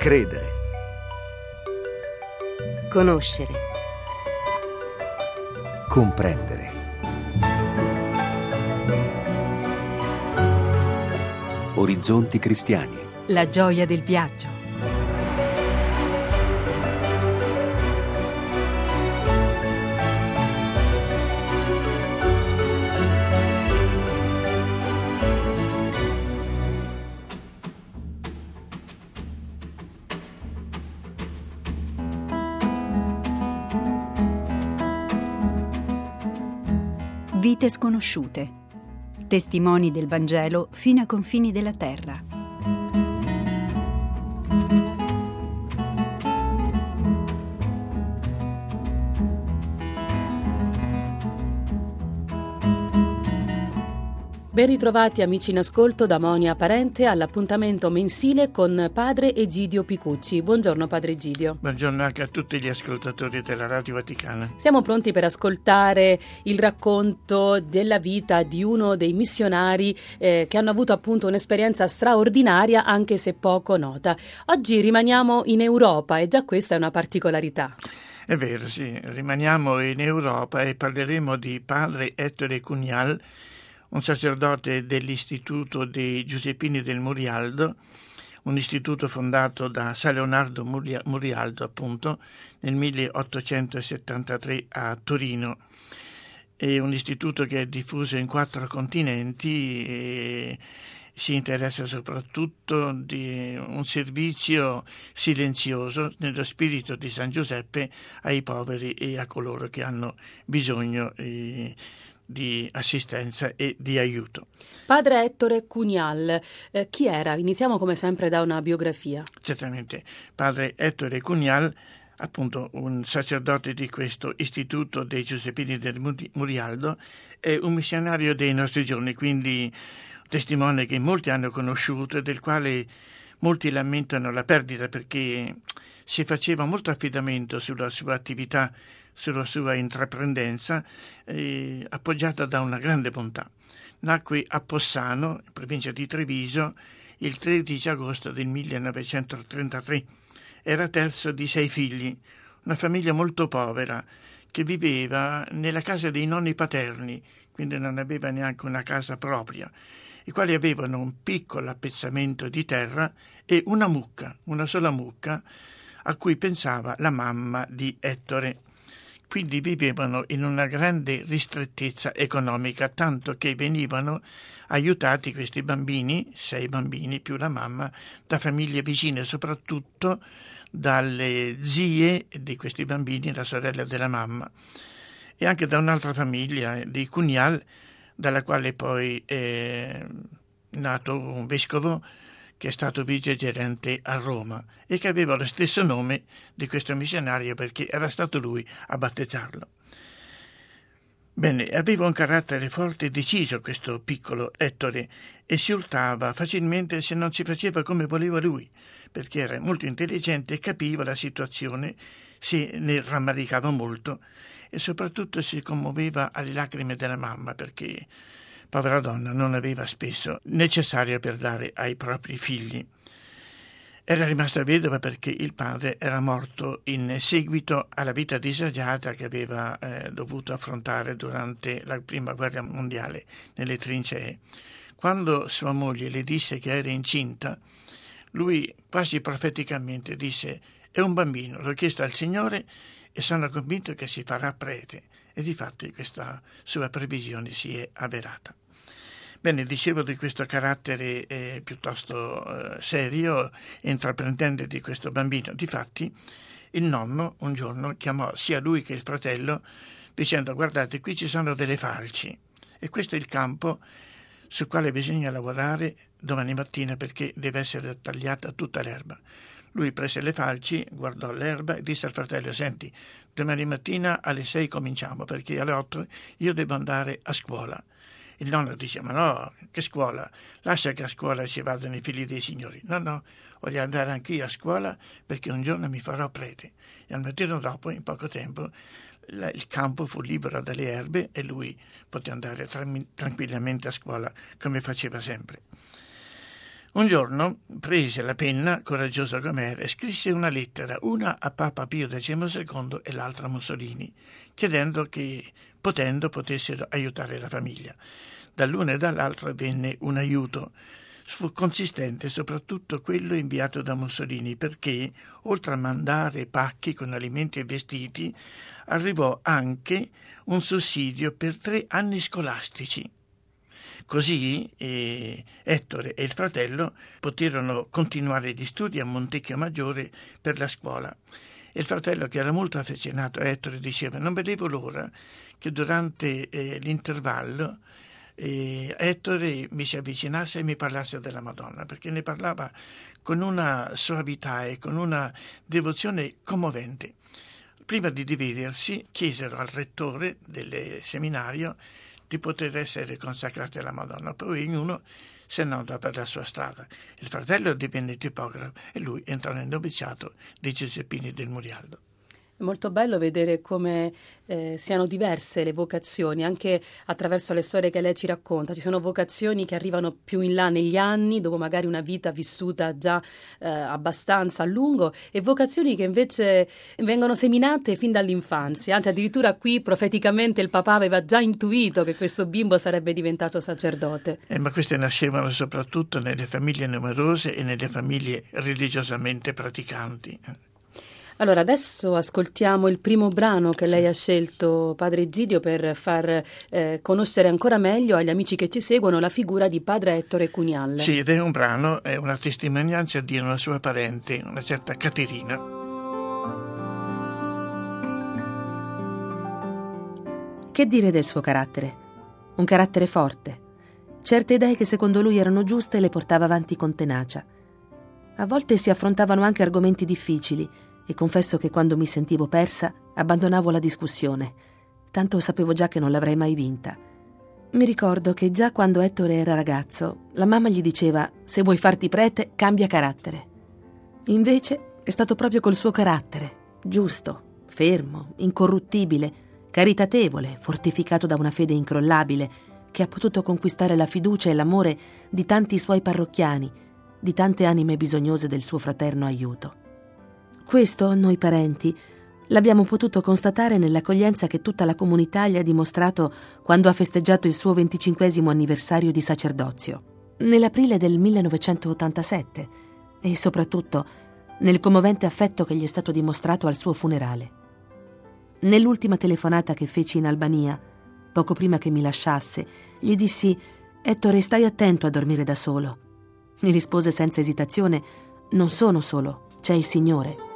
Credere. Conoscere. Comprendere. Orizzonti cristiani. La gioia del viaggio. Vite sconosciute. Testimoni del Vangelo fino ai confini della terra. Ben ritrovati amici in ascolto da Monia Parente all'appuntamento mensile con padre Egidio Picucci. Buongiorno padre Egidio. Buongiorno anche a tutti gli ascoltatori della Radio Vaticana. Siamo pronti per ascoltare il racconto della vita di uno dei missionari che hanno avuto appunto un'esperienza straordinaria, anche se poco nota. Oggi rimaniamo in Europa e già questa è una particolarità. È vero, sì, rimaniamo in Europa e parleremo di padre Ettore Cunial, un sacerdote dell'Istituto dei Giuseppini del Murialdo, un istituto fondato da San Leonardo Murialdo, appunto, nel 1873 a Torino. È un istituto che è diffuso in 4 continenti e si interessa soprattutto di un servizio silenzioso nello spirito di San Giuseppe ai poveri e a coloro che hanno bisogno di assistenza e di aiuto. Padre Ettore Cunial, chi era? Iniziamo come sempre da una biografia. Certamente, padre Ettore Cunial, appunto un sacerdote di questo Istituto dei Giuseppini del Murialdo, è un missionario dei nostri giorni, quindi un testimone che molti hanno conosciuto e del quale molti lamentano la perdita perché si faceva molto affidamento sulla sua attività, sulla sua intraprendenza, appoggiata da una grande bontà. Nacque a Possano, in provincia di Treviso, il 13 agosto del 1933. Era terzo di 6 figli, una famiglia molto povera che viveva nella casa dei nonni paterni, quindi non aveva neanche una casa propria, i quali avevano un piccolo appezzamento di terra e una mucca, una sola mucca, a cui pensava la mamma di Ettore. Quindi vivevano in una grande ristrettezza economica, tanto che venivano aiutati questi bambini, 6 bambini più la mamma, da famiglie vicine, soprattutto dalle zie di questi bambini, la sorella della mamma, e anche da un'altra famiglia di Cunial, dalla quale poi è nato un vescovo che è stato vicegerente a Roma e che aveva lo stesso nome di questo missionario perché era stato lui a battezzarlo. Bene, aveva un carattere forte e deciso questo piccolo Ettore e si urtava facilmente se non si faceva come voleva lui, perché era molto intelligente e capiva la situazione, se ne rammaricava molto e soprattutto si commuoveva alle lacrime della mamma perché povera donna non aveva spesso necessario per dare ai propri figli. Era rimasta vedova perché il padre era morto in seguito alla vita disagiata che aveva dovuto affrontare durante la Prima Guerra Mondiale nelle trincee. Quando sua moglie le disse che era incinta, lui quasi profeticamente disse: «È un bambino, l'ho chiesto al Signore e sono convinto che si farà prete». E difatti questa sua previsione si è avverata. Bene, dicevo di questo carattere piuttosto serio e intraprendente di questo bambino. Difatti il nonno un giorno chiamò sia lui che il fratello dicendo: «Guardate, qui ci sono delle falci e questo è il campo sul quale bisogna lavorare domani mattina perché deve essere tagliata tutta l'erba». Lui prese le falci, guardò l'erba e disse al fratello: «Senti, domani mattina alle 6 cominciamo perché alle 8 io devo andare a scuola». Il nonno dice: «Ma no, che scuola? Lascia che a scuola ci vadano i figli dei signori». «No, voglio andare anch'io a scuola perché un giorno mi farò prete». E al mattino dopo, in poco tempo, il campo fu libero dalle erbe e lui poté andare tranquillamente a scuola come faceva sempre. Un giorno prese la penna, coraggioso com'era, e scrisse una lettera, una a Papa Pio XII e l'altra a Mussolini, chiedendo che, potendo, potessero aiutare la famiglia. Dall'uno e dall'altro venne un aiuto. Fu consistente soprattutto quello inviato da Mussolini, perché, oltre a mandare pacchi con alimenti e vestiti, arrivò anche un sussidio per 3 anni scolastici. Così Ettore e il fratello poterono continuare gli studi a Montecchio Maggiore per la scuola. Il fratello, che era molto affezionato a Ettore, diceva: non vedevo l'ora che durante l'intervallo Ettore mi si avvicinasse e mi parlasse della Madonna, perché ne parlava con una soavità e con una devozione commovente. Prima di dividersi chiesero al rettore del seminario di poter essere consacrati alla Madonna, poi ognuno se ne andò per la sua strada. Il fratello divenne tipografo e lui entrò nel noviziato dei Giuseppini del Murialdo. È molto bello vedere come siano diverse le vocazioni, anche attraverso le storie che lei ci racconta. Ci sono vocazioni che arrivano più in là negli anni, dopo magari una vita vissuta già abbastanza a lungo, e vocazioni che invece vengono seminate fin dall'infanzia. Anzi, addirittura qui profeticamente il papà aveva già intuito che questo bimbo sarebbe diventato sacerdote. Ma queste nascevano soprattutto nelle famiglie numerose e nelle famiglie religiosamente praticanti. Allora, adesso ascoltiamo il primo brano che lei ha scelto, Padre Egidio, per far conoscere ancora meglio agli amici che ci seguono la figura di Padre Ettore Cunial. Sì, ed è un brano, è una testimonianza di una sua parente, una certa Caterina. Che dire del suo carattere? Un carattere forte. Certe idee che secondo lui erano giuste le portava avanti con tenacia. A volte si affrontavano anche argomenti difficili, e confesso che quando mi sentivo persa abbandonavo la discussione, tanto sapevo già che non l'avrei mai vinta. Mi ricordo che già quando Ettore era ragazzo la mamma gli diceva: se vuoi farti prete cambia carattere. Invece è stato proprio col suo carattere, giusto, fermo, incorruttibile, caritatevole, fortificato da una fede incrollabile, che ha potuto conquistare la fiducia e l'amore di tanti suoi parrocchiani, di tante anime bisognose del suo fraterno aiuto. Questo, noi parenti, l'abbiamo potuto constatare nell'accoglienza che tutta la comunità gli ha dimostrato quando ha festeggiato il suo 25° anniversario di sacerdozio, nell'aprile del 1987, e soprattutto nel commovente affetto che gli è stato dimostrato al suo funerale. Nell'ultima telefonata che feci in Albania, poco prima che mi lasciasse, gli dissi: «Ettore, stai attento a dormire da solo». Mi rispose senza esitazione: «Non sono solo, c'è il Signore».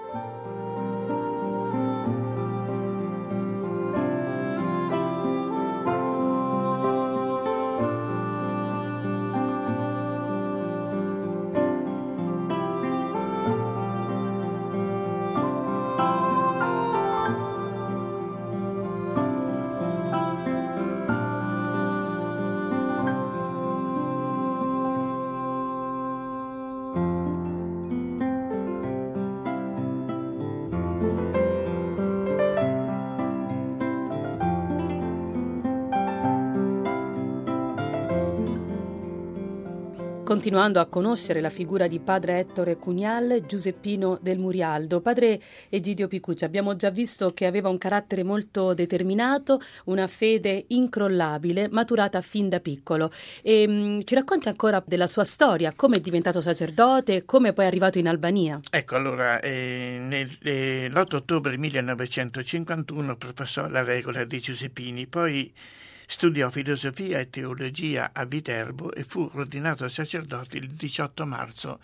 Continuando a conoscere la figura di Padre Ettore Cunial, Giuseppino del Murialdo. Padre Egidio Picucci, abbiamo già visto che aveva un carattere molto determinato, una fede incrollabile, maturata fin da piccolo. E ci racconta ancora della sua storia, come è diventato sacerdote, come poi è arrivato in Albania. Ecco, allora, l'8 ottobre 1951 professò la regola dei Giuseppini, poi studiò filosofia e teologia a Viterbo e fu ordinato sacerdote il 18 marzo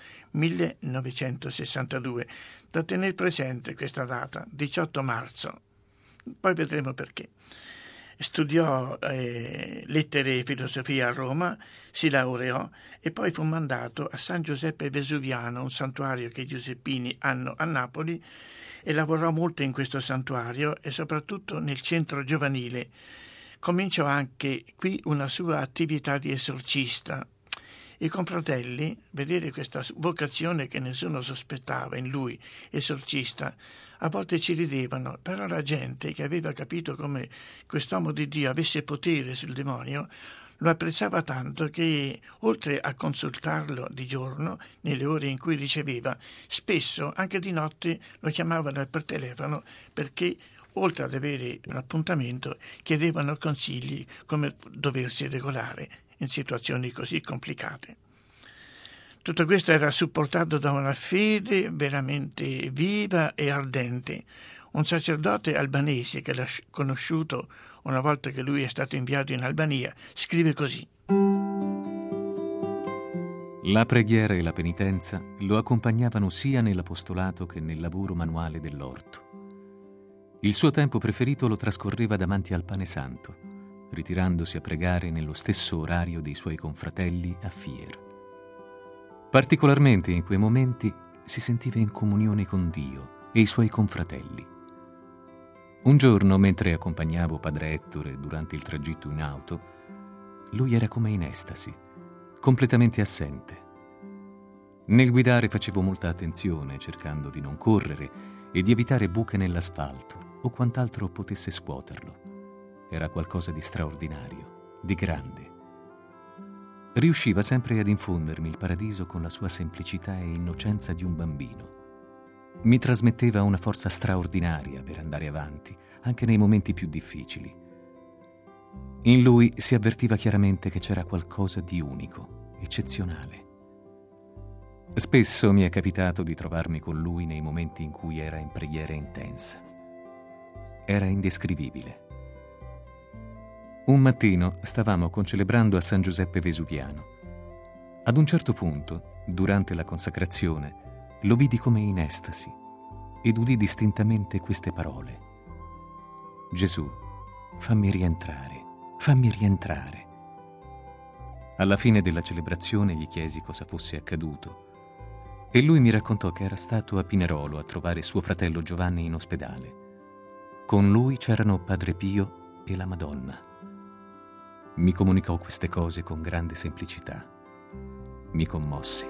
1962. Da tenere presente questa data, 18 marzo. Poi vedremo perché. Studiò lettere e filosofia a Roma, si laureò e poi fu mandato a San Giuseppe Vesuviano, un santuario che i Giuseppini hanno a Napoli, e lavorò molto in questo santuario e soprattutto nel centro giovanile. Cominciò anche qui una sua attività di esorcista. I confratelli, vedere questa vocazione che nessuno sospettava in lui, esorcista, a volte ci ridevano, però la gente che aveva capito come quest'uomo di Dio avesse potere sul demonio lo apprezzava tanto che, oltre a consultarlo di giorno, nelle ore in cui riceveva, spesso anche di notte lo chiamavano per telefono perché, oltre ad avere un appuntamento, chiedevano consigli come doversi regolare in situazioni così complicate. Tutto questo era supportato da una fede veramente viva e ardente. Un sacerdote albanese che l'ha conosciuto una volta che lui è stato inviato in Albania scrive così: La preghiera e la penitenza lo accompagnavano sia nell'apostolato che nel lavoro manuale dell'orto. Il suo tempo preferito lo trascorreva davanti al pane santo, ritirandosi a pregare nello stesso orario dei suoi confratelli a Fier. Particolarmente in quei momenti si sentiva in comunione con Dio e i suoi confratelli. Un giorno, mentre accompagnavo padre Ettore durante il tragitto in auto, lui era come in estasi, completamente assente. Nel guidare facevo molta attenzione, cercando di non correre e di evitare buche nell'asfalto o quant'altro potesse scuoterlo. Era qualcosa di straordinario, di grande. Riusciva sempre ad infondermi il paradiso con la sua semplicità e innocenza di un bambino. Mi trasmetteva una forza straordinaria per andare avanti, anche nei momenti più difficili. In lui si avvertiva chiaramente che c'era qualcosa di unico, eccezionale. Spesso mi è capitato di trovarmi con lui nei momenti in cui era in preghiera intensa. Era indescrivibile. Un mattino stavamo concelebrando a San Giuseppe Vesuviano. Ad un certo punto, durante la consacrazione, lo vidi come in estasi ed udì distintamente queste parole: Gesù, fammi rientrare, fammi rientrare. Alla fine della celebrazione gli chiesi cosa fosse accaduto e lui mi raccontò che era stato a Pinerolo a trovare suo fratello Giovanni in ospedale. Con lui c'erano Padre Pio e la Madonna. Mi comunicò queste cose con grande semplicità. Mi commossi.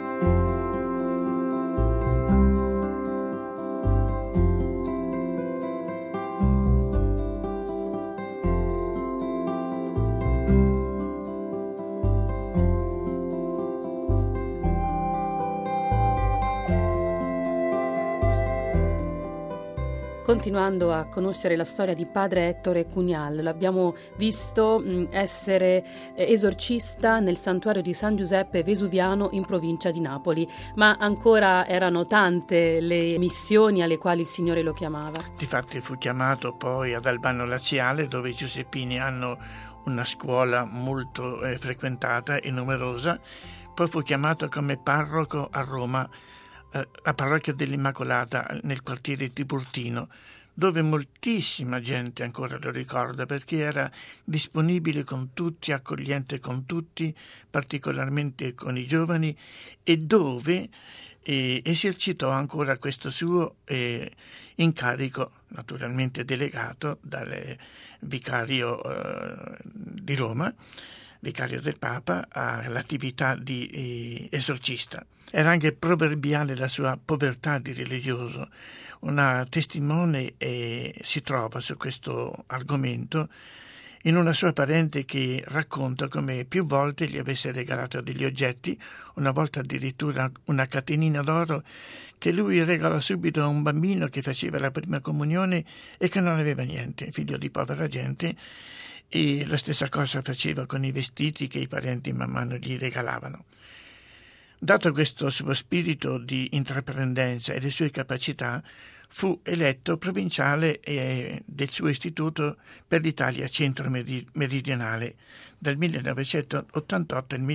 Continuando a conoscere la storia di padre Ettore Cunial, l'abbiamo visto essere esorcista nel santuario di San Giuseppe Vesuviano in provincia di Napoli, ma ancora erano tante le missioni alle quali il Signore lo chiamava. Difatti fu chiamato poi ad Albano Laziale, dove i giuseppini hanno una scuola molto frequentata e numerosa. Poi fu chiamato come parroco a Roma, la parrocchia dell'Immacolata nel quartiere Tiburtino, dove moltissima gente ancora lo ricorda perché era disponibile con tutti, accogliente con tutti, particolarmente con i giovani, e dove esercitò ancora questo suo incarico, naturalmente delegato dal vicario di Roma, vicario del Papa, all'attività di esorcista. Era anche proverbiale la sua povertà di religioso. Una testimone si trova su questo argomento in una sua parente che racconta come più volte gli avesse regalato degli oggetti, una volta addirittura una catenina d'oro che lui regalò subito a un bambino che faceva la prima comunione e che non aveva niente, figlio di povera gente, e la stessa cosa faceva con i vestiti che i parenti man mano gli regalavano. Dato questo suo spirito di intraprendenza e le sue capacità, fu eletto provinciale del suo istituto per l'Italia centro-meridionale dal 1988 al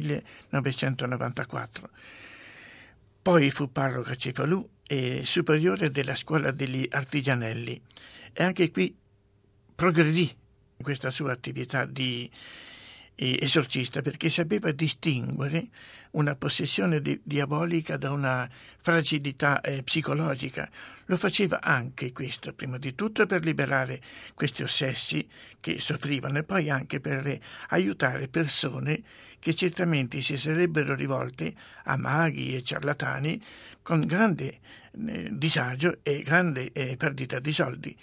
1994. Poi fu parroco a Cefalù e superiore della scuola degli artigianelli, e anche qui progredì in questa sua attività di esorcista, perché sapeva distinguere una possessione diabolica da una fragilità psicologica. Lo faceva anche questo, prima di tutto per liberare questi ossessi che soffrivano e poi anche per aiutare persone che certamente si sarebbero rivolte a maghi e ciarlatani con grande disagio e grande perdita di soldi.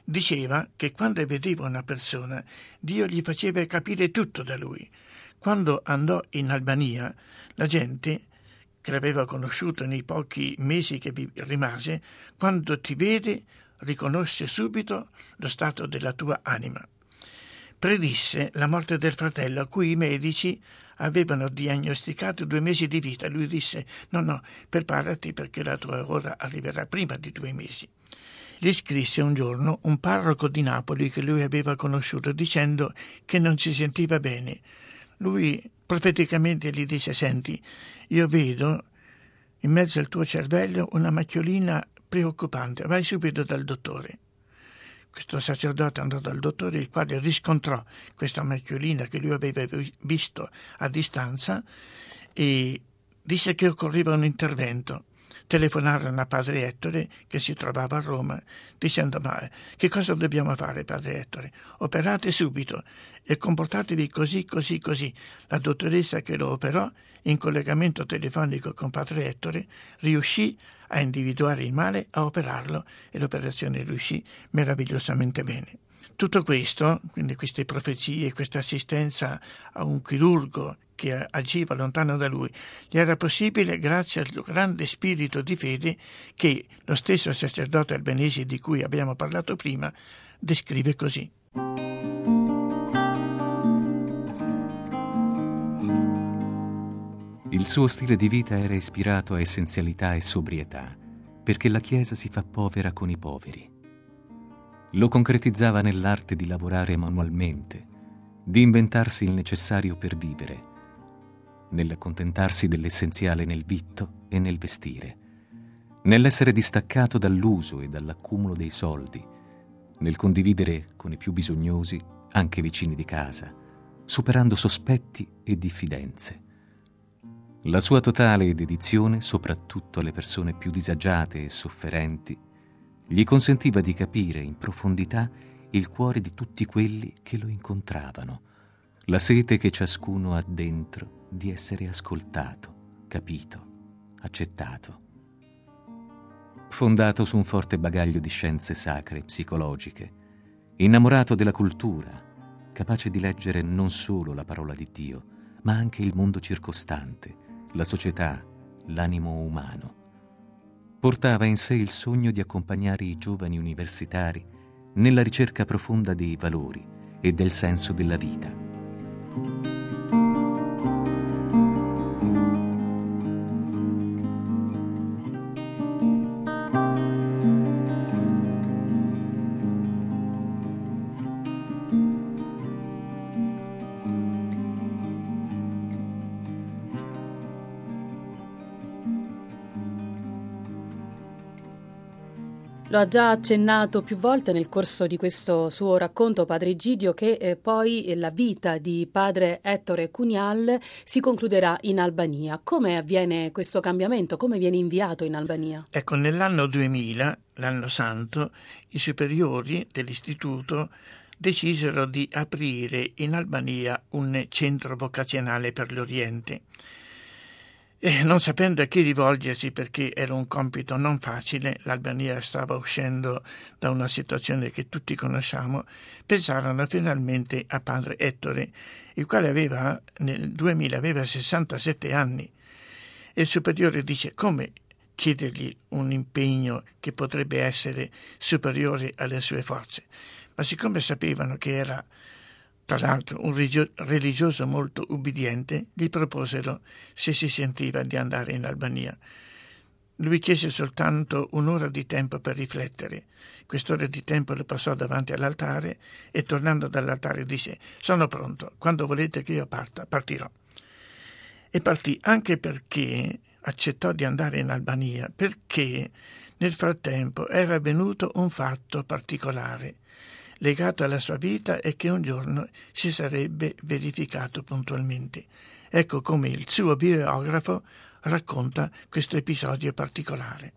Diceva che quando vedeva una persona, Dio gli faceva capire tutto da lui. Quando andò in Albania, la gente che l'aveva conosciuto nei pochi mesi che vi rimase, quando ti vede, riconosce subito lo stato della tua anima. Predisse la morte del fratello, a cui i medici avevano diagnosticato 2 mesi di vita. Lui disse: no, preparati, perché la tua ora arriverà prima di 2 mesi. Gli scrisse un giorno un parroco di Napoli che lui aveva conosciuto, dicendo che non si sentiva bene. Lui profeticamente gli disse: senti, io vedo in mezzo al tuo cervello una macchiolina preoccupante, vai subito dal dottore. Questo sacerdote andò dal dottore, il quale riscontrò questa macchiolina che lui aveva visto a distanza e disse che occorreva un intervento. Telefonarono a padre Ettore, che si trovava a Roma, dicendo: ma che cosa dobbiamo fare, padre Ettore? Operate subito e comportatevi così. La dottoressa che lo operò, in collegamento telefonico con padre Ettore, riuscì a individuare il male, a operarlo, e l'operazione riuscì meravigliosamente bene. Tutto questo, quindi queste profezie, questa assistenza a un chirurgo che agiva lontano da lui, gli era possibile grazie al grande spirito di fede che lo stesso sacerdote albanese di cui abbiamo parlato prima descrive così. Il suo stile di vita era ispirato a essenzialità e sobrietà, perché la Chiesa si fa povera con i poveri. Lo concretizzava nell'arte di lavorare manualmente, di inventarsi il necessario per vivere, nell'accontentarsi dell'essenziale nel vitto e nel vestire, nell'essere distaccato dall'uso e dall'accumulo dei soldi, nel condividere con i più bisognosi, anche vicini di casa, superando sospetti e diffidenze. La sua totale dedizione, soprattutto alle persone più disagiate e sofferenti, gli consentiva di capire in profondità il cuore di tutti quelli che lo incontravano, la sete che ciascuno ha dentro di essere ascoltato, capito, accettato. Fondato su un forte bagaglio di scienze sacre e psicologiche, innamorato della cultura, capace di leggere non solo la parola di Dio, ma anche il mondo circostante, la società, l'animo umano. Portava in sé il sogno di accompagnare i giovani universitari nella ricerca profonda dei valori e del senso della vita. Lo ha già accennato più volte nel corso di questo suo racconto, padre Egidio, che poi la vita di padre Ettore Cunial si concluderà in Albania. Come avviene questo cambiamento? Come viene inviato in Albania? Ecco, nell'anno 2000, l'anno santo, i superiori dell'istituto decisero di aprire in Albania un centro vocazionale per l'Oriente. E non sapendo a chi rivolgersi, perché era un compito non facile, l'Albania stava uscendo da una situazione che tutti conosciamo, pensarono finalmente a padre Ettore, il quale nel 2000 aveva 67 anni. E il superiore dice: come chiedergli un impegno che potrebbe essere superiore alle sue forze? Ma siccome sapevano che era tra l'altro un religioso molto ubbidiente, gli proposero se si sentiva di andare in Albania. Lui chiese soltanto un'ora di tempo per riflettere. Quest'ora di tempo lo passò davanti all'altare e, tornando dall'altare, disse: sono pronto, quando volete che io partirò. E partì, anche perché accettò di andare in Albania, perché nel frattempo era avvenuto un fatto particolare legato alla sua vita e che un giorno si sarebbe verificato puntualmente. Ecco come il suo biografo racconta questo episodio particolare.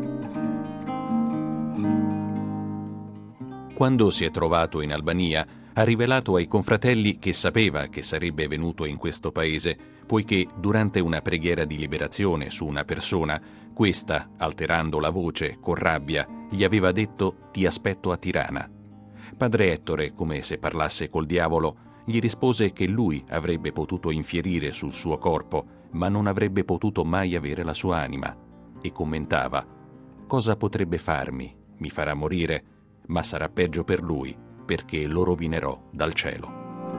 Quando si è trovato in Albania, ha rivelato ai confratelli che sapeva che sarebbe venuto in questo paese, poiché durante una preghiera di liberazione su una persona, questa, alterando la voce con rabbia, gli aveva detto: «Ti aspetto a Tirana». Padre Ettore, come se parlasse col diavolo, gli rispose che lui avrebbe potuto infierire sul suo corpo, ma non avrebbe potuto mai avere la sua anima, e commentava: «Cosa potrebbe farmi? Mi farà morire, ma sarà peggio per lui, perché lo rovinerò dal cielo».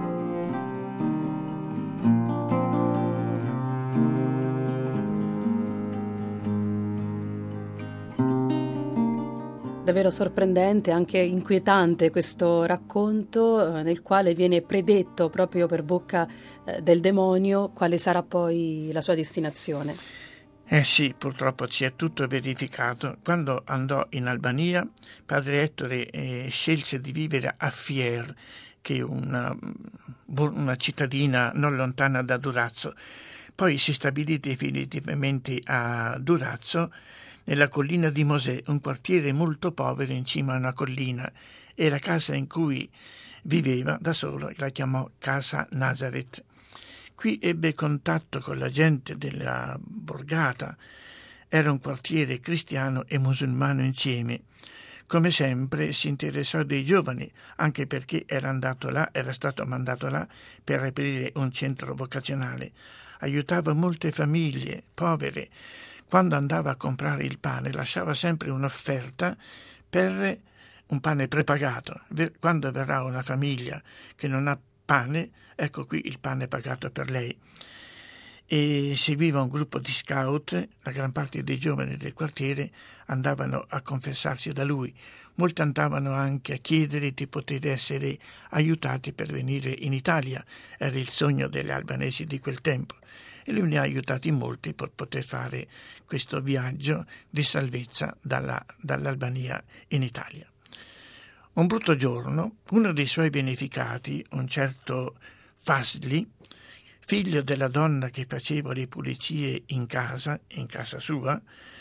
Davvero sorprendente, anche inquietante questo racconto nel quale viene predetto proprio per bocca del demonio quale sarà poi la sua destinazione. Sì, purtroppo si è tutto verificato. Quando andò in Albania, padre Ettore scelse di vivere a Fier, che è una cittadina non lontana da Durazzo. Poi si stabilì definitivamente a Durazzo, nella collina di Mosè, un quartiere molto povero in cima a una collina, e la casa in cui viveva da solo la chiamò Casa Nazareth. Qui ebbe contatto con la gente della borgata. Era un quartiere cristiano e musulmano insieme. Come sempre si interessò dei giovani, anche perché era stato mandato là per aprire un centro vocazionale. Aiutava molte famiglie povere. Quando andava a comprare il pane lasciava sempre un'offerta per un pane prepagato. Quando verrà una famiglia che non ha pane, ecco qui il pane pagato per lei. E seguiva un gruppo di scout. La gran parte dei giovani del quartiere andavano a confessarsi da lui. Molti andavano anche a chiedere di poter essere aiutati per venire in Italia. Era il sogno degli albanesi di quel tempo. E lui ne ha aiutati molti per poter fare questo viaggio di salvezza dall'Albania in Italia. Un brutto giorno, uno dei suoi beneficati, un certo Fasli, figlio della donna che faceva le pulizie in casa sua,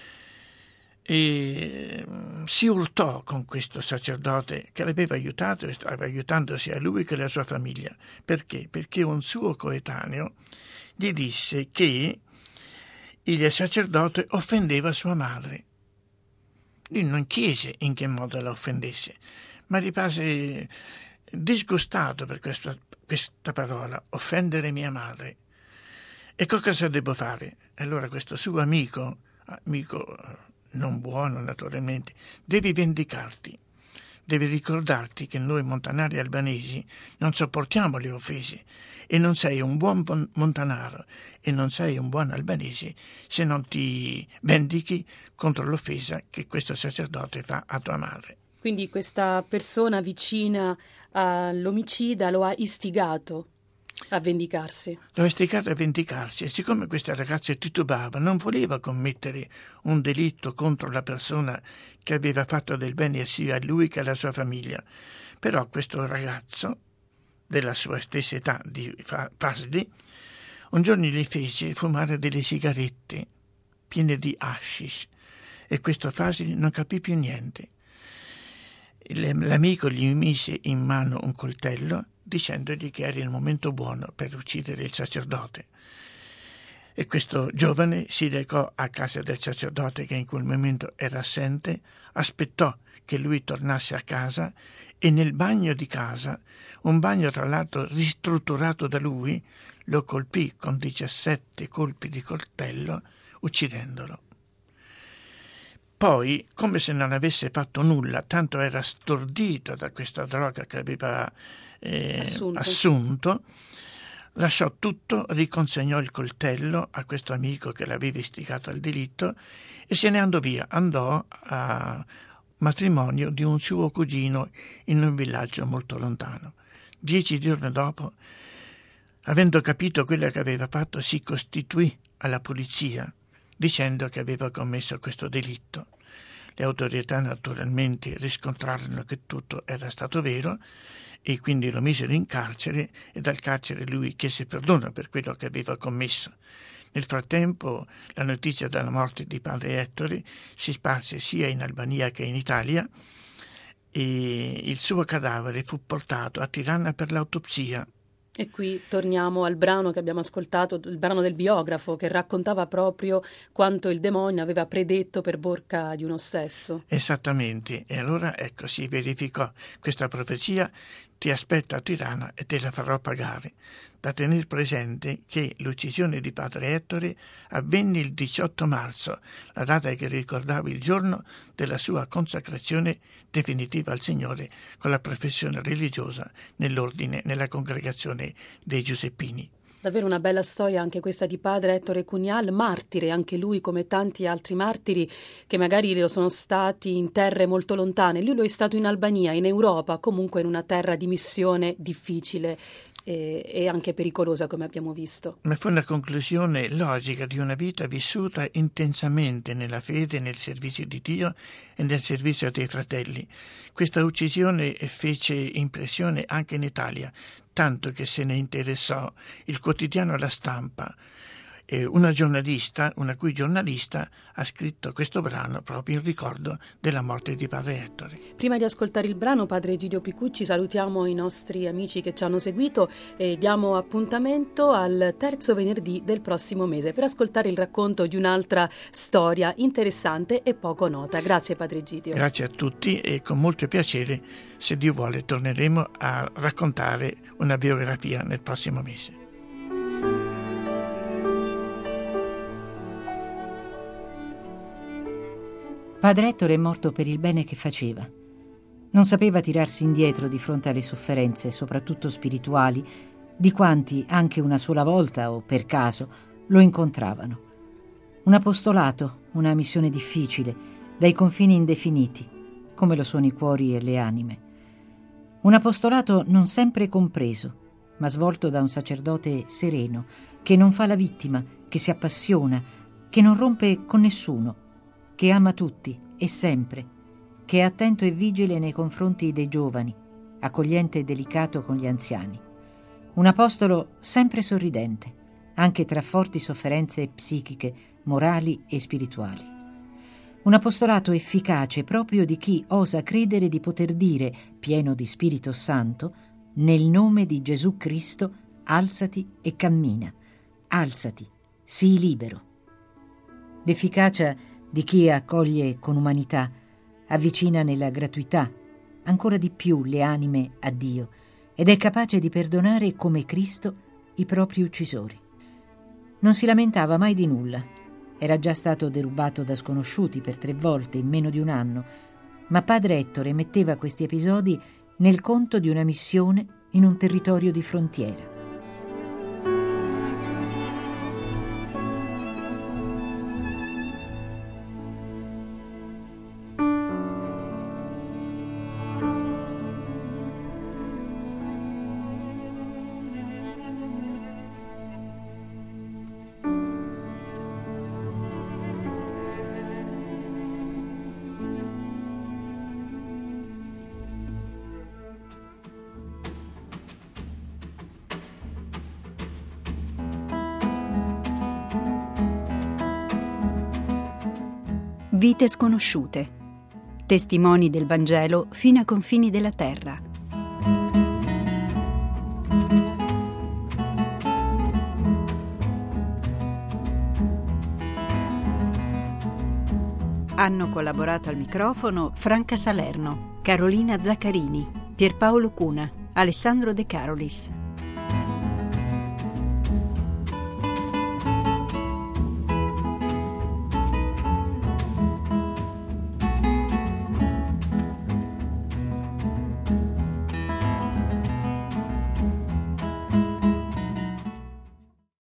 si urtò con questo sacerdote che l'aveva aiutato e stava aiutando sia lui che la sua famiglia. Perché? Perché un suo coetaneo gli disse che il sacerdote offendeva sua madre. Lui non chiese in che modo la offendesse, ma rimase disgustato per questa parola: offendere mia madre. E cosa devo fare? Allora questo suo amico non buono naturalmente, devi vendicarti. Devi ricordarti che noi montanari albanesi non sopportiamo le offese, e non sei un buon montanaro e non sei un buon albanese se non ti vendichi contro l'offesa che questo sacerdote fa a tua madre. Quindi questa persona vicina all'omicida lo ha istigato a vendicarsi. Lo ha istigato a vendicarsi, e siccome questa ragazza titubava, non voleva commettere un delitto contro la persona che aveva fatto del bene sia a lui che alla sua famiglia. Però questo ragazzo, della sua stessa età di Fasli, un giorno gli fece fumare delle sigarette piene di hashish, e questo Fasli non capì più niente. L'amico gli mise in mano un coltello dicendogli che era il momento buono per uccidere il sacerdote. E questo giovane si recò a casa del sacerdote, che in quel momento era assente, aspettò che lui tornasse a casa, e nel bagno di casa, un bagno tra l'altro ristrutturato da lui, lo colpì con 17 colpi di coltello, uccidendolo. Poi, come se non avesse fatto nulla, tanto era stordito da questa droga che aveva assunto, lasciò tutto, riconsegnò il coltello a questo amico che l'aveva istigato al delitto e se ne andò via. Andò a matrimonio di un suo cugino in un villaggio molto lontano. 10 giorni dopo, avendo capito quello che aveva fatto, si costituì alla polizia dicendo che aveva commesso questo delitto. Le autorità naturalmente riscontrarono che tutto era stato vero e quindi lo misero in carcere, e dal carcere lui chiese perdono per quello che aveva commesso. Nel frattempo la notizia della morte di padre Ettore si sparse sia in Albania che in Italia, e il suo cadavere fu portato a Tirana per l'autopsia. E qui torniamo al brano che abbiamo ascoltato, il brano del biografo, che raccontava proprio quanto il demonio aveva predetto per bocca di un ossesso. Esattamente, e allora ecco, si verificò questa profezia: ti aspetto a Tirana e te la farò pagare. Da tenere presente che l'uccisione di padre Ettore avvenne il 18 marzo, la data che ricordava il giorno della sua consacrazione definitiva al Signore con la professione religiosa nell'ordine, nella congregazione dei Giuseppini. Davvero una bella storia anche questa di padre Ettore Cunial, martire, anche lui come tanti altri martiri che magari lo sono stati in terre molto lontane. Lui lo è stato in Albania, in Europa, comunque in una terra di missione difficile e anche pericolosa, come abbiamo visto. Ma fu una conclusione logica di una vita vissuta intensamente nella fede, nel servizio di Dio e nel servizio dei fratelli. Questa uccisione fece impressione anche in Italia, tanto che se ne interessò il quotidiano La Stampa. Una cui giornalista ha scritto questo brano proprio in ricordo della morte di padre Ettore. Prima di ascoltare il brano, padre Egidio Picucci, salutiamo i nostri amici che ci hanno seguito e diamo appuntamento al terzo venerdì del prossimo mese per ascoltare il racconto di un'altra storia interessante e poco nota. Grazie padre Egidio. Grazie a tutti e con molto piacere, se Dio vuole, torneremo a raccontare una biografia nel prossimo mese. Padre Ettore è morto per il bene che faceva. Non sapeva tirarsi indietro di fronte alle sofferenze, soprattutto spirituali, di quanti, anche una sola volta o per caso, lo incontravano. Un apostolato, una missione difficile, dai confini indefiniti, come lo sono i cuori e le anime. Un apostolato non sempre compreso, ma svolto da un sacerdote sereno, che non fa la vittima, che si appassiona, che non rompe con nessuno, che ama tutti e sempre, che è attento e vigile nei confronti dei giovani, accogliente e delicato con gli anziani. Un apostolo sempre sorridente, anche tra forti sofferenze psichiche, morali e spirituali. Un apostolato efficace proprio di chi osa credere di poter dire, pieno di Spirito Santo, nel nome di Gesù Cristo, alzati e cammina, alzati, sii libero. L'efficacia di chi accoglie con umanità, avvicina nella gratuità ancora di più le anime a Dio ed è capace di perdonare come Cristo i propri uccisori. Non si lamentava mai di nulla, era già stato derubato da sconosciuti per 3 volte in meno di un anno, ma padre Ettore metteva questi episodi nel conto di una missione in un territorio di frontiera. Vite sconosciute. Testimoni del Vangelo fino ai confini della terra. Hanno collaborato al microfono Franca Salerno, Carolina Zaccarini, Pierpaolo Cuna, Alessandro De Carolis.